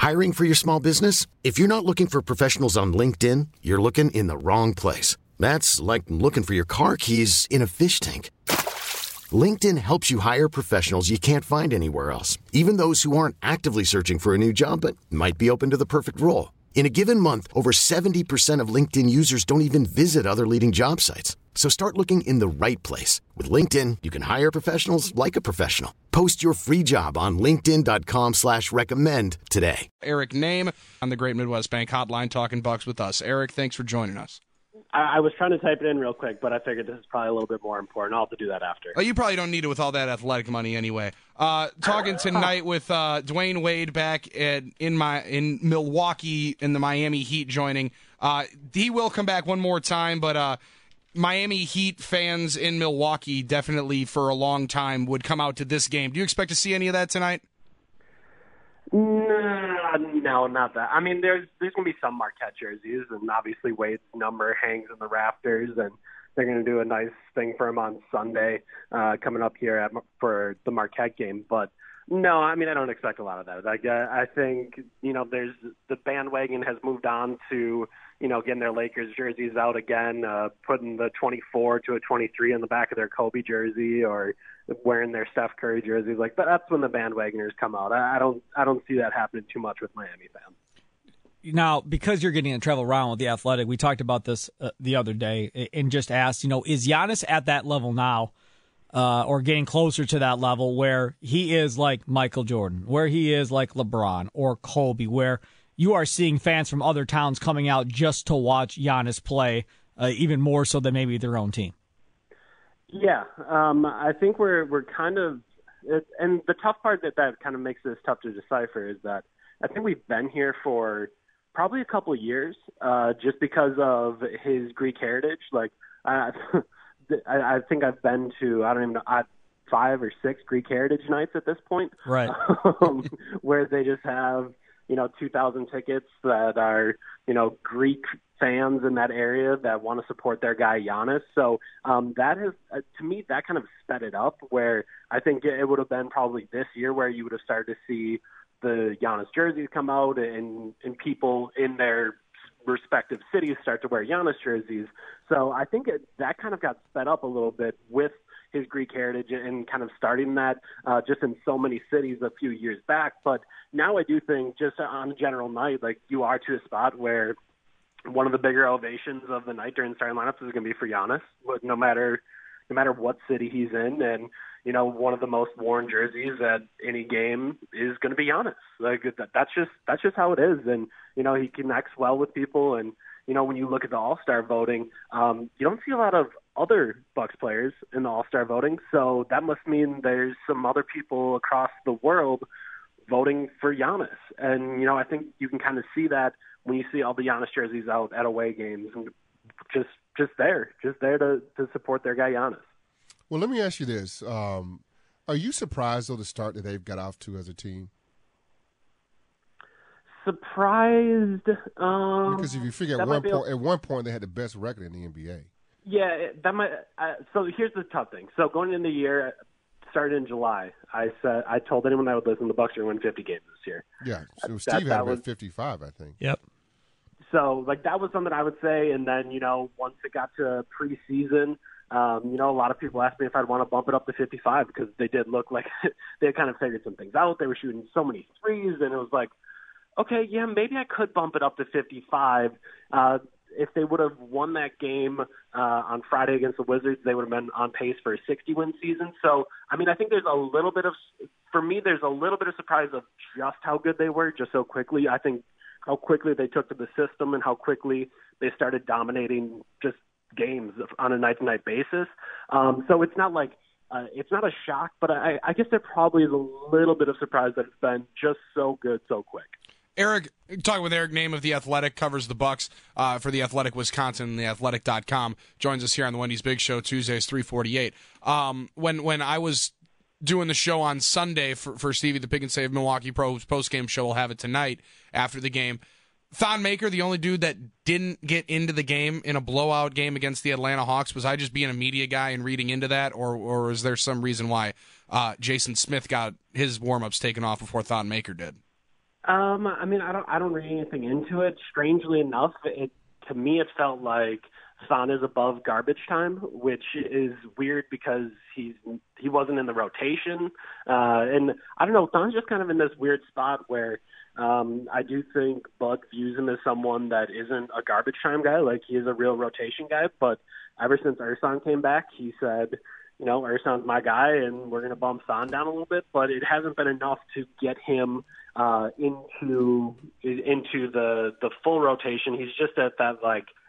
Hiring for your small business? If you're not looking for professionals on LinkedIn, you're looking in the wrong place. That's like looking for your car keys in a fish tank. LinkedIn helps you hire professionals you can't find anywhere else, even those who aren't actively searching for a new job but might be open to the perfect role. In a given month, over 70% of LinkedIn users don't even visit other leading job sites. So start looking in the right place. With LinkedIn, you can hire professionals like a professional. Post your free job on linkedin.com/recommend today. Eric Name on the Great Midwest Bank Hotline talking Bucks with us. Eric, thanks for joining us. I was trying to type it in real quick, but I figured this is probably a little bit more important. I'll have to do that after. You probably don't need it with all that athletic money anyway. Talking tonight with Dwayne Wade back in Milwaukee and the Miami Heat joining. He will come back one more time, but Miami Heat fans in Milwaukee definitely for a long time would come out to this game. Do you expect to see any of that tonight? No, not that. I mean, there's going to be some Marquette jerseys, and obviously Wade's number hangs in the rafters, and they're going to do a nice thing for him on Sunday coming up here for the Marquette game. But no, I mean, I don't expect a lot of that. I think, there's the bandwagon has moved on to, getting their Lakers jerseys out again, putting the 24 to a 23 on the back of their Kobe jersey, or wearing their Steph Curry jerseys. Like, that's when the bandwagoners come out. I don't see that happening too much with Miami fans. Now, because you're getting to travel around with the Athletic, we talked about this the other day and just asked, is Giannis at that level now, or getting closer to that level where he is like Michael Jordan, where he is like LeBron or Kobe, where you are seeing fans from other towns coming out just to watch Giannis play, even more so than maybe their own team? Yeah, I think we're kind of, and the tough part that kind of makes this tough to decipher is that I think we've been here for probably a couple of years, just because of his Greek heritage. Like, I think I've been to, I don't even know, 5 or 6 Greek heritage nights at this point, right? Where they just have 2,000 tickets that are Greek fans in that area that want to support their guy Giannis. So that has, to me, that kind of sped it up, where I think it would have been probably this year where you would have started to see the Giannis jerseys come out and people in their respective cities start to wear Giannis jerseys. So I think that kind of got sped up a little bit with his Greek heritage and kind of starting that just in so many cities a few years back. But now I do think just on a general night, like, you are to a spot where one of the bigger ovations of the night during the starting lineups is going to be for Giannis, no matter what city he's in. And, one of the most worn jerseys at any game is going to be Giannis. Like, that's just how it is. And, he connects well with people. And, when you look at the All-Star voting, you don't see a lot of other Bucks players in the All-Star voting. So that must mean there's some other people across the world voting for Giannis. And, I think you can kind of see that when you see all the Giannis jerseys out at away games, and just there to support their guy Giannis. Well, let me ask you this. Are you surprised, though, the start that they've got off to as a team? Surprised? Because if you figure at one point they had the best record in the NBA. Yeah, that might. So here's the tough thing. So going into the year, started in July, I told anyone that would listen, the Bucks are going to win 50 games this year. Yeah, so Steve had about 55, I think. Yep. So, that was something I would say. And then, once it got to preseason, a lot of people asked me if I'd want to bump it up to 55 because they did look like they had kind of figured some things out. They were shooting so many threes, and it was like, okay, yeah, maybe I could bump it up to 55. If they would have won that game on Friday against the Wizards, they would have been on pace for a 60-win season. So, I mean, I think there's a little bit of surprise of just how good they were just so quickly. I think how quickly they took to the system and how quickly they started dominating just games on a night-to-night basis. So it's not like it's not a shock, but I guess there probably is a little bit of surprise that it's been just so good so quick. Eric, talking with Eric Name of The Athletic, covers the Bucks for The Athletic Wisconsin and TheAthletic.com, joins us here on the Wendy's Big Show, Tuesdays, 3:48. When I was doing the show on Sunday for Stevie, the Pick and Save Milwaukee Pros postgame show, we'll have it tonight after the game, Thon Maker, the only dude that didn't get into the game in a blowout game against the Atlanta Hawks, was I just being a media guy and reading into that, or is there some reason why Jason Smith got his warm-ups taken off before Thon Maker did? I mean, I don't read anything into it. Strangely enough, to me it felt like Son is above garbage time, which is weird because he wasn't in the rotation, and I don't know. Son's just kind of in this weird spot where I do think Bud views him as someone that isn't a garbage time guy, like he is a real rotation guy. But ever since Ersan came back, he said, Ersan's my guy, and we're going to bump Son down a little bit. But it hasn't been enough to get him into the full rotation. He's just at that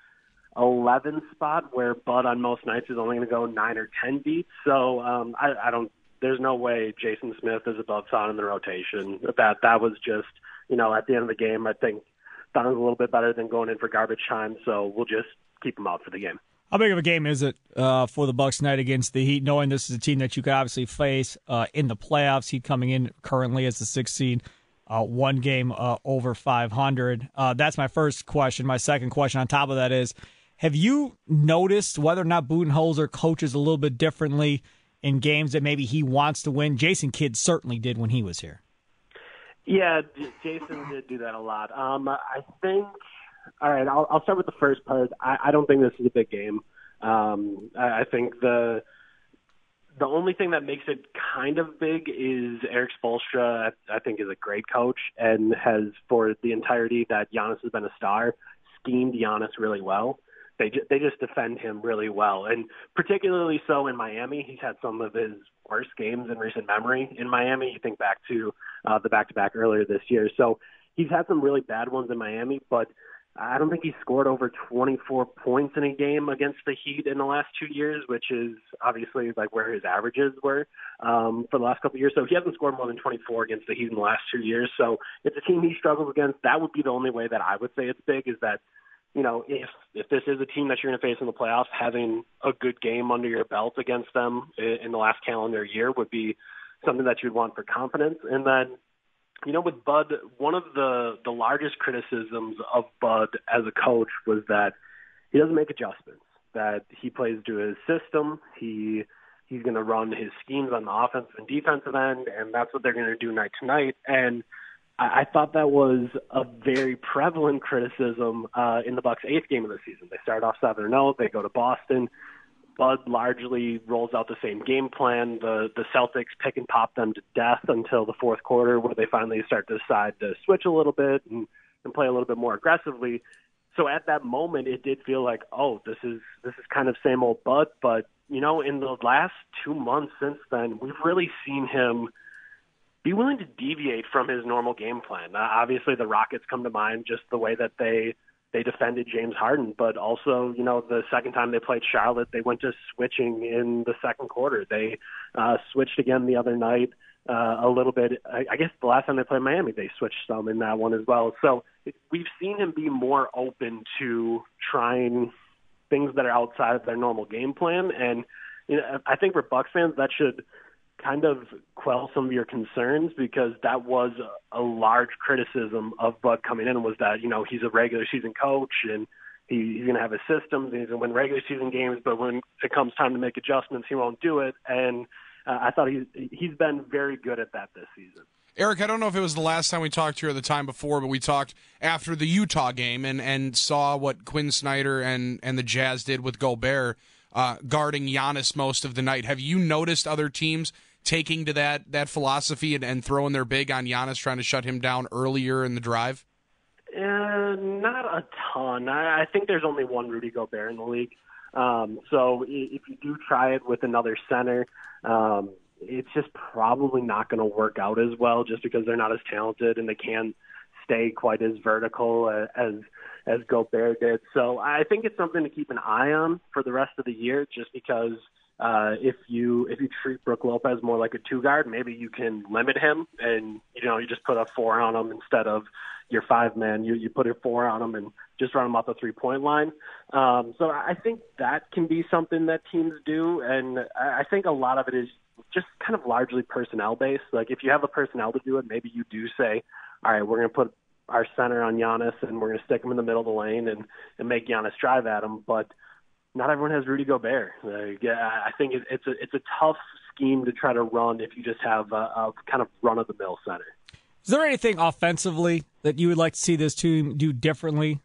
11 spot where Bud on most nights is only going to go 9 or 10 deep. So I don't. There's no way Jason Smith is above Son in the rotation. That was just at the end of the game. I think Son is a little bit better than going in for garbage time. So we'll just keep him out for the game. How big of a game is it for the Bucks tonight against the Heat, knowing this is a team that you could obviously face in the playoffs? Heat coming in currently as the 6th seed, one game over 500. That's my first question. My second question on top of that is, have you noticed whether or not Budenholzer coaches a little bit differently in games that maybe he wants to win? Jason Kidd certainly did when he was here. Yeah, Jason did do that a lot. I think. All right, I'll start with the first part. I don't think this is a big game. I think the only thing that makes it kind of big is Erik Spoelstra, I think, is a great coach and has, for the entirety that Giannis has been a star, schemed Giannis really well. They just defend him really well, and particularly so in Miami. He's had some of his worst games in recent memory in Miami. You think back to the back-to-back earlier this year. So he's had some really bad ones in Miami, but I don't think he scored over 24 points in a game against the Heat in the last 2 years, which is obviously where his averages were for the last couple of years. So he hasn't scored more than 24 against the Heat in the last 2 years. So it's a team he struggles against. That would be the only way that I would say it's big, is that, if this is a team that you're going to face in the playoffs, having a good game under your belt against them in the last calendar year would be something that you'd want for confidence. And then, with Bud, one of the largest criticisms of Bud as a coach was that he doesn't make adjustments, that he plays to his system. He's going to run his schemes on the offensive and defensive end, and that's what they're going to do night to night. And I thought that was a very prevalent criticism in the Bucks' 8th game of the season. They start off 7-0. They go to Boston. Bud largely rolls out the same game plan. The Celtics pick and pop them to death until the fourth quarter, where they finally start to decide to switch a little bit and play a little bit more aggressively. So at that moment, it did feel like, this is kind of same old Bud. But, in the last 2 months since then, we've really seen him be willing to deviate from his normal game plan. Obviously, the Rockets come to mind, just the way that they defended James Harden, but also, the second time they played Charlotte, they went to switching in the second quarter. They switched again the other night a little bit. I guess the last time they played Miami, they switched some in that one as well. So we've seen him be more open to trying things that are outside of their normal game plan. And I think for Bucks fans, that should kind of quell some of your concerns, because that was a large criticism of Bud coming in, was that, he's a regular season coach and he's going to have his systems and he's going to win regular season games, but when it comes time to make adjustments, he won't do it. And I thought he's been very good at that this season. Eric, I don't know if it was the last time we talked to you or the time before, but we talked after the Utah game and saw what Quinn Snyder and the Jazz did with Gobert guarding Giannis most of the night. Have you noticed other teams taking to that philosophy and throwing their big on Giannis, trying to shut him down earlier in the drive? Not a ton. I think there's only one Rudy Gobert in the league. So if you do try it with another center, it's just probably not going to work out as well, just because they're not as talented and they can't stay quite as vertical as Gobert did. So I think it's something to keep an eye on for the rest of the year, just because if you treat Brook Lopez more like a 2-guard, maybe you can limit him and, you just put a 4 on him instead of your 5-man. You put a 4 on him and just run him off the 3-point line. So I think that can be something that teams do. And I think a lot of it is just kind of largely personnel based. Like if you have the personnel to do it, maybe you do say, all right, we're going to put our center on Giannis and we're going to stick him in the middle of the lane and make Giannis drive at him. But not everyone has Rudy Gobert. I think it's a tough scheme to try to run if you just have a kind of run-of-the-mill center. Is there anything offensively that you would like to see this team do differently?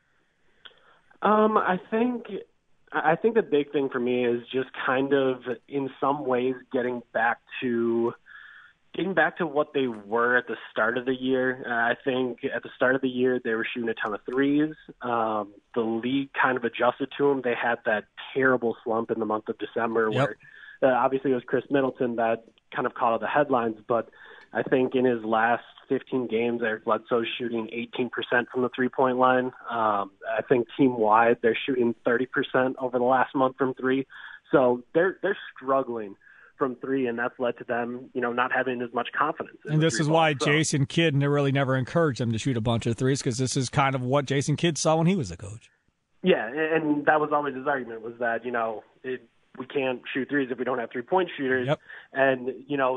I think the big thing for me is just kind of, in some ways, getting back to what they were at the start of the year. I think at the start of the year they were shooting a ton of threes. The league kind of adjusted to them. They had that terrible slump in the month of December where obviously it was Chris Middleton that kind of caught all the headlines, but I think in his last 15 games, Eric Bledsoe's shooting 18% from the three-point line. I think team-wide they're shooting 30% over the last month from three. So they're struggling from three, and that's led to them, not having as much confidence. And this is why Jason Kidd really never encouraged them to shoot a bunch of threes, because this is kind of what Jason Kidd saw when he was a coach. Yeah, and that was always his argument, was that, we can't shoot threes if we don't have three-point shooters. Yep. And,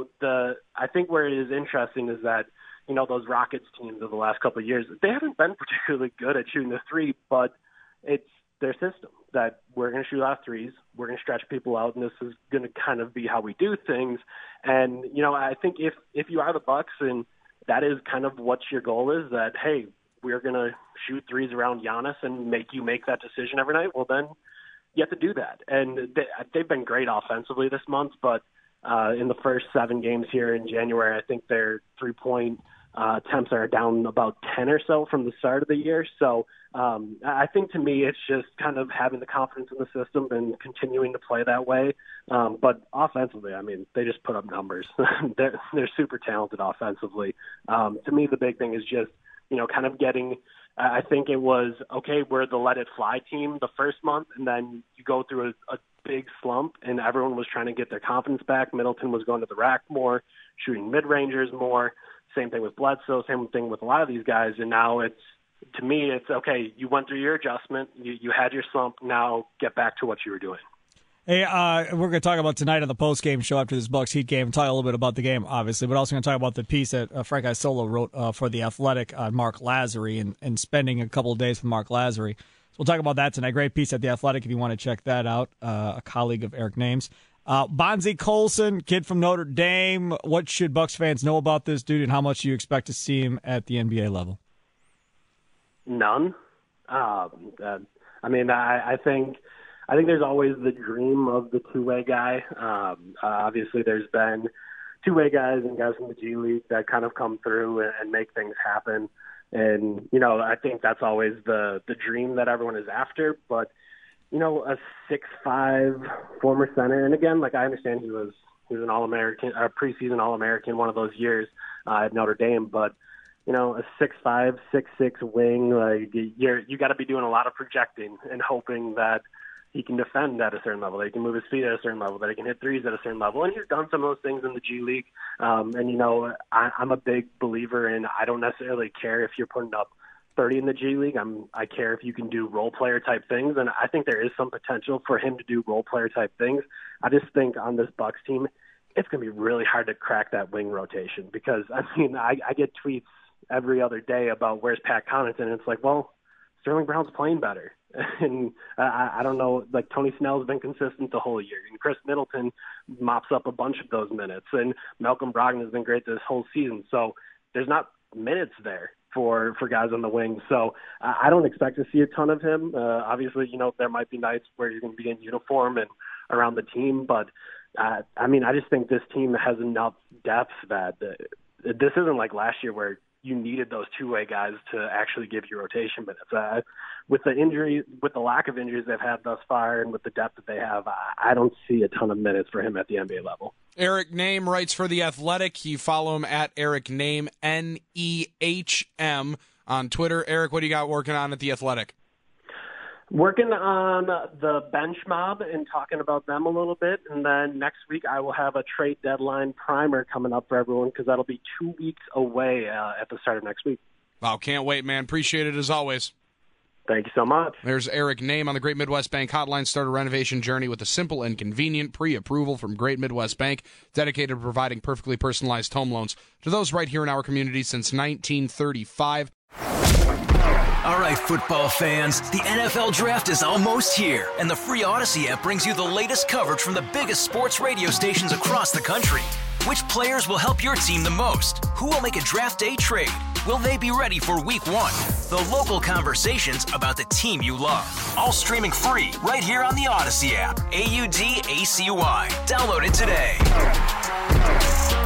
I think where it is interesting is that, those Rockets teams of the last couple of years, they haven't been particularly good at shooting the three, but it's their system that we're going to shoot a lot of threes, we're going to stretch people out, and this is going to kind of be how we do things. And, I think if you are the Bucks and that is kind of what your goal is, that, hey, we're going to shoot threes around Giannis and make you make that decision every night, well, then you have to do that. And they've been great offensively this month, but in the first 7 games here in January, I think their three-point attempts are down about 10 or so from the start of the year. So I think to me it's just kind of having the confidence in the system and continuing to play that way. But offensively, they just put up numbers. They're super talented offensively. To me, the big thing is just, kind of getting – I think it was, okay, we're the let it fly team the first month, and then you go through a big slump, and everyone was trying to get their confidence back. Middleton was going to the rack more, shooting mid-rangers more. Same thing with Bledsoe, same thing with a lot of these guys. And now it's, to me, it's, okay, you went through your adjustment, you had your slump, now get back to what you were doing. Hey, we're going to talk about tonight on the post-game show after this Bucks Heat game, talk a little bit about the game, obviously, but also going to talk about the piece that Frank Isola wrote for The Athletic on Mark Lazary and spending a couple of days with Mark Lazary. So we'll talk about that tonight. Great piece at The Athletic if you want to check that out, a colleague of Eric Name's. Bonzie Colson, kid from Notre Dame. What should Bucks fans know about this dude, and how much do you expect to see him at the NBA level? None. I think there's always the dream of the two-way guy. Obviously, there's been two-way guys and guys from the G League that kind of come through and make things happen. And, I think that's always the dream that everyone is after. But, a 6'5" former center, and again, I understand he was an All-American, a preseason All-American one of those years at Notre Dame, but a 6'5", 6'6" wing, you got to be doing a lot of projecting and hoping that he can defend at a certain level, that he can move his feet at a certain level, that he can hit threes at a certain level. And he's done some of those things in the G League. I'm a big believer in, I don't necessarily care if you're putting up 30 in the G League. I care if you can do role player type things. And I think there is some potential for him to do role player type things. I just think on this Bucks team, it's going to be really hard to crack that wing rotation because, I get tweets every other day about where's Pat Connaughton, and it's like, well, Sterling Brown's playing better. And I don't know, Tony Snell's been consistent the whole year. And Chris Middleton mops up a bunch of those minutes. And Malcolm Brogdon has been great this whole season. So there's not minutes there for guys on the wing. So I don't expect to see a ton of him. Obviously, there might be nights where he's going to be in uniform and around the team. But, I just think this team has enough depth that this isn't like last year where you needed those two-way guys to actually give you rotation minutes. With the injury, with the lack of injuries they've had thus far, and with the depth that they have, I don't see a ton of minutes for him at the NBA level. Eric Name writes for The Athletic. You follow him at Eric Name, Nehm, on Twitter. Eric, what do you got working on at The Athletic? Working on the bench mob and talking about them a little bit. And then next week I will have a trade deadline primer coming up for everyone because that'll be 2 weeks away at the start of next week. Wow, can't wait, man. Appreciate it as always. Thank you so much. There's Eric Name on the Great Midwest Bank Hotline. Start a renovation journey with a simple and convenient pre-approval from Great Midwest Bank, dedicated to providing perfectly personalized home loans to those right here in our community since 1935. All right, football fans, the NFL Draft is almost here, and the free Odyssey app brings you the latest coverage from the biggest sports radio stations across the country. Which players will help your team the most? Who will make a draft day trade? Will they be ready for week 1? The local conversations about the team you love. All streaming free right here on the Odyssey app. AUDACY. Download it today.